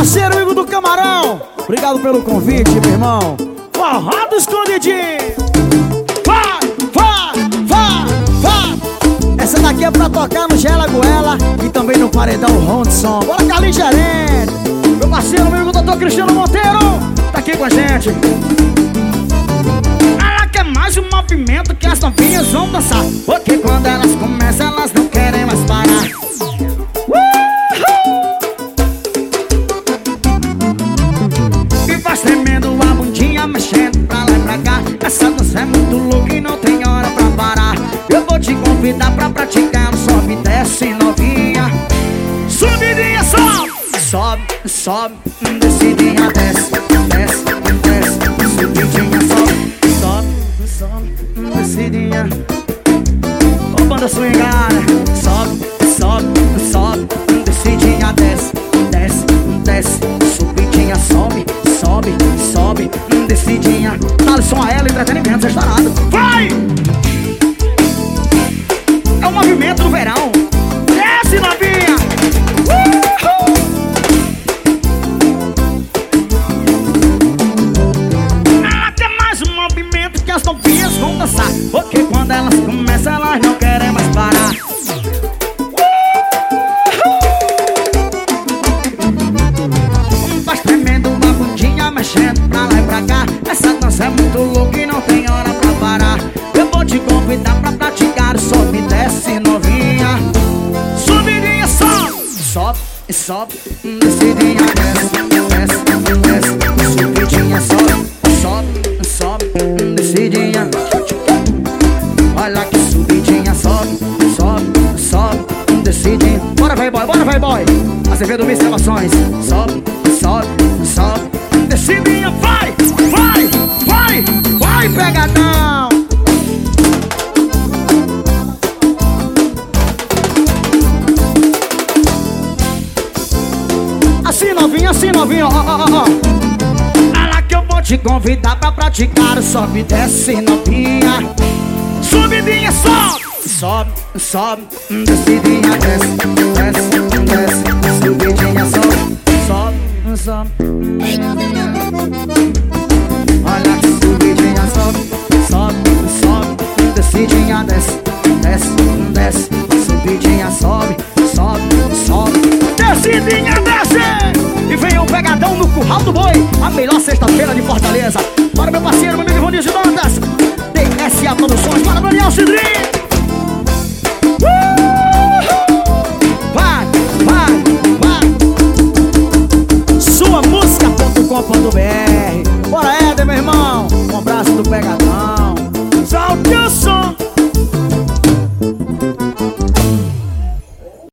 parceiro, amigo do Camarão, obrigado pelo convite, meu irmão. Forró do Escondidinho. Vai, vai, vai, vai. Essa daqui é pra tocar no Gela Goela e também no Paredão Rondson. Bora, Carlinhos Gerente. Meu parceiro, amigo doutor Cristiano Monteiro, tá aqui com a gente. Ela quer mais um movimento que as novinhas vão dançar, porque quando elas começam, elas não querem mais parar. E vai tremendo a bundinha, mexendo pra lá e pra cá. Essa dança é muito louca e não tem hora pra parar. Eu vou te convidar pra praticar no sobe e desce novinha. Subidinha, sobe. Sobe, sobe, descidinha, desce, desce, desce. Subidinha, sobe, sobe, sobe, descidinha. Ô banda swingada. Sobe, sobe, sobe, descidinha, desce, desce, desce. Subidinha, sobe, sobe, sobe, descidinha. Alisson a ela, entretenimento, restaurado. Vai! É o movimento do verão. Desce, novinha! Ela tem mais um movimento que as novinhas vão dançar, porque quando elas começam, elas não querem mais parar. Faz tremendo uma bundinha, mexendo pra lá e pra cá. Essa dança é muito louca e não tem hora pra parar. Eu vou te convidar pra praticar o sobe e desce novinha. Subidinha, sobe, sobe, sobe, descidinha, desce, desce, desce. Subidinha, sobe, sobe, sobe, descidinha. Olha que subidinha, sobe, sobe, sobe, descidinha. Bora, vai boy, Azevedo Miss Relações. Sobe, sobe, sobe, descidinha, vai, vai, vai, vai, pegadão. Assim novinha, ó, ó, ó. Olha que eu vou te convidar pra praticar o sobe e desce novinha. Subidinha, sobe, sobe, sobe, descidinha, desce, desce, desce. Subidinha, sobe, sobe, sobe. Olha que subidinha, sobe, sobe, sobe, descidinha, desce, desce, desce. Subidinha, sobe, sobe, sobe, descidinha, desce. E vem o pegadão no Curral do Boi, a melhor sexta-feira de Fortaleza. Para meu parceiro, meu amigo Ivonir de Dantas, DSA Produções, para Daniel Cidrinho. Vai, vai, vai. Sua música.com.br. Bora, Éder, meu irmão. Um abraço do pegadão.